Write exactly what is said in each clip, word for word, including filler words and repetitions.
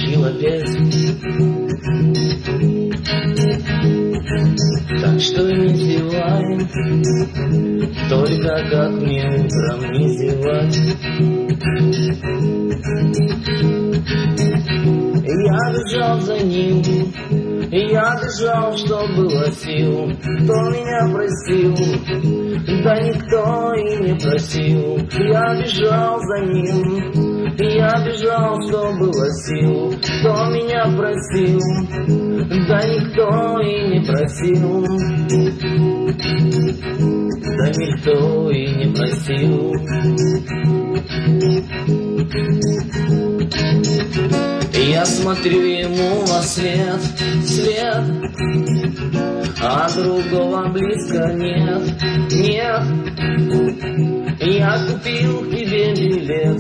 учила петь. Так что не зевай, только как мне утром не зевать. Я бежал за ним, я бежал, что было сил. Кто меня просил? Да никто и не просил. Я бежал за ним, я бежал, что было сил. Кто меня просил? Да никто и не просил. Да никто и не просил. Я смотрю ему во след, след, а другого близко нет, нет. Я купил к тебе билет,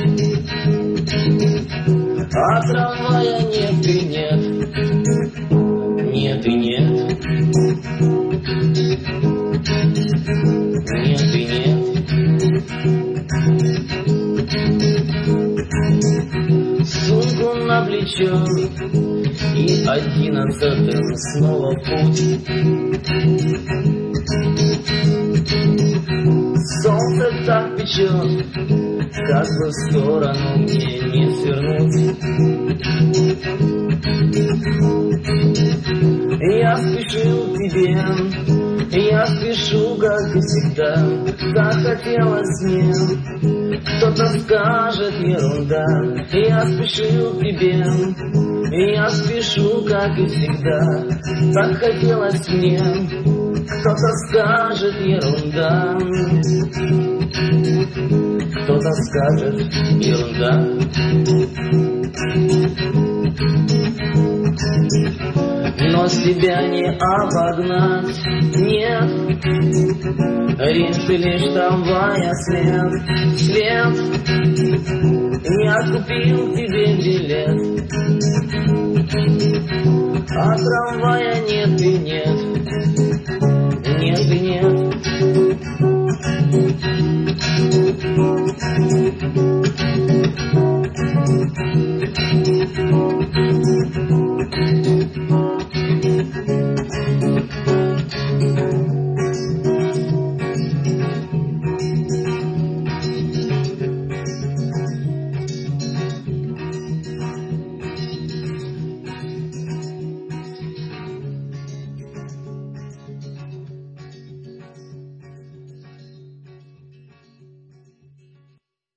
а трамвая нет и нет, нет и нет, нет и нет. Сумку на плечо и одиннадцатым снова в путь. Солнце так печет, как бы в сторону мне не свернуть. Я спешу к тебе, я спешу, как и всегда. Так хотелось мне, кто-то скажет ерунда. Я спешу к тебе, я спешу, как и всегда. Так хотелось мне, кто-то скажет ерунда. Кто-то скажет ерунда. Но себя не обогнать, нет. Ринты лишь трамвая след, след. Я купил тебе билет,